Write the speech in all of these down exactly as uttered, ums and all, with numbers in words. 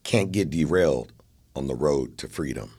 can't get derailed on the road to freedom.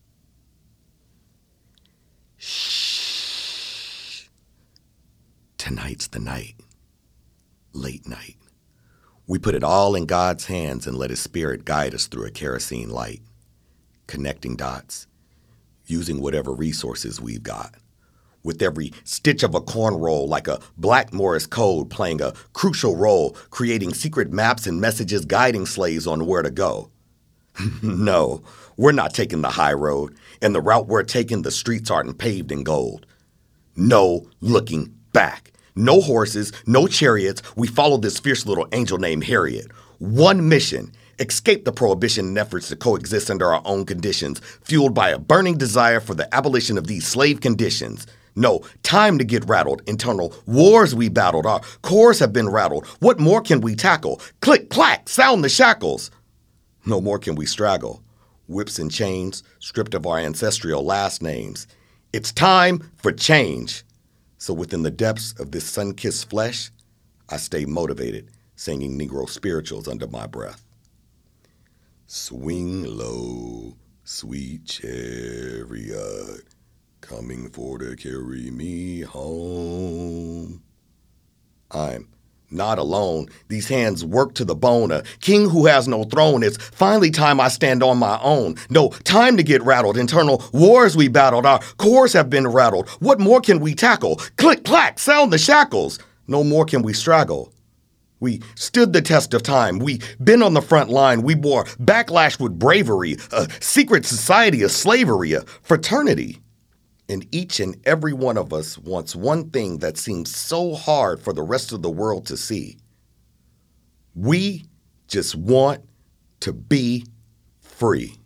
Shh. Tonight's the night. Late night. We put it all in God's hands and let His Spirit guide us through a kerosene light, connecting dots, using whatever resources we've got. With every stitch of a corn roll like a black Morse code playing a crucial role, creating secret maps and messages guiding slaves on where to go. No, we're not taking the high road, and the route we're taking, the streets aren't paved in gold. No looking back. No horses, no chariots. We follow this fierce little angel named Harriet. One mission: escape the prohibition and efforts to coexist under our own conditions, fueled by a burning desire for the abolition of these slave conditions. No, time to get rattled. Internal wars we battled. Our cores have been rattled. What more can we tackle? Click, clack, sound the shackles. No more can we straggle. Whips and chains, stripped of our ancestral last names. It's time for change. So within the depths of this sun-kissed flesh, I stay motivated, singing Negro spirituals under my breath. Swing low, sweet chariot, coming for to carry me home. I'm not alone. These hands work to the bone. A king who has no throne. It's finally time I stand on my own. No time to get rattled. Internal wars we battled. Our cores have been rattled. What more can we tackle? Click, clack, sound the shackles. No more can we straggle. We stood the test of time. We been on the front line. We bore backlash with bravery. A secret society of slavery. A fraternity. And each and every one of us wants one thing that seems so hard for the rest of the world to see. We just want to be free.